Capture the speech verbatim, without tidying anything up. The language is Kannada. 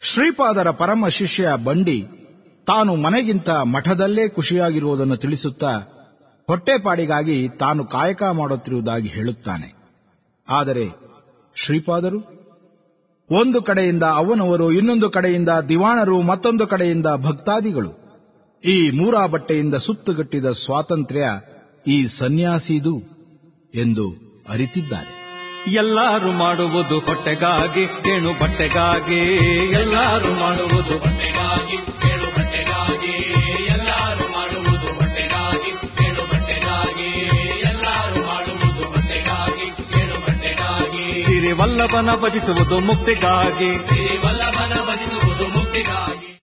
ಶ್ರೀಪಾದರ ಪರಮ ಶಿಷ್ಯ ಬಂಡಿ ತಾನು ಮನೆಗಿಂತ ಮಠದಲ್ಲೇ ಖುಷಿಯಾಗಿರುವುದನ್ನು ತಿಳಿಸುತ್ತಾ ಹೊಟ್ಟೆಪಾಡಿಗಾಗಿ ತಾನು ಕಾಯಕ ಮಾಡುತ್ತಿರುವುದಾಗಿ ಹೇಳುತ್ತಾನೆ. ಆದರೆ ಶ್ರೀಪಾದರು ಒಂದು ಕಡೆಯಿಂದ ಅವನವರು, ಇನ್ನೊಂದು ಕಡೆಯಿಂದ ದಿವಾಣರು, ಮತ್ತೊಂದು ಕಡೆಯಿಂದ ಭಕ್ತಾದಿಗಳು, ಈ ಮೂರಾ ಬಟ್ಟೆಯಿಂದ ಸುತ್ತುಗಟ್ಟಿದ ಸ್ವಾತಂತ್ರ್ಯ ಈ ಸನ್ಯಾಸಿದು ಎಂದು ಅರಿತಿದ್ದಾರೆ. ಎಲ್ಲರೂ ಮಾಡುವುದು ಹೊಟ್ಟೆಗಾಗಿ, ಏಣು ಬಟ್ಟೆಗಾಗಿ. ಎಲ್ಲರೂ ಮಾಡುವುದು ಹೊಟ್ಟೆಗಾಗಿ, ಏಣು ಬಟ್ಟೆಗಾಗಿ. ಎಲ್ಲರೂ ಮಾಡುವುದು ಹೊಟ್ಟೆಗಾಗಿ, ಏಣು ಬಟ್ಟೆಗಾಗಿ. ಎಲ್ಲರೂ ಮಾಡುವುದು ಹೊಟ್ಟೆಗಾಗಿ, ಏಣು ಬಟ್ಟೆಗಾಗಿ. ಸಿರಿವಲ್ಲಭನ ಭಜಿಸುವುದು ಮುಕ್ತಿಗಾಗಿ, ಸಿರಿವಲ್ಲಭನ ಭಜಿಸುವುದು ಮುಕ್ತಿಗಾಗಿ.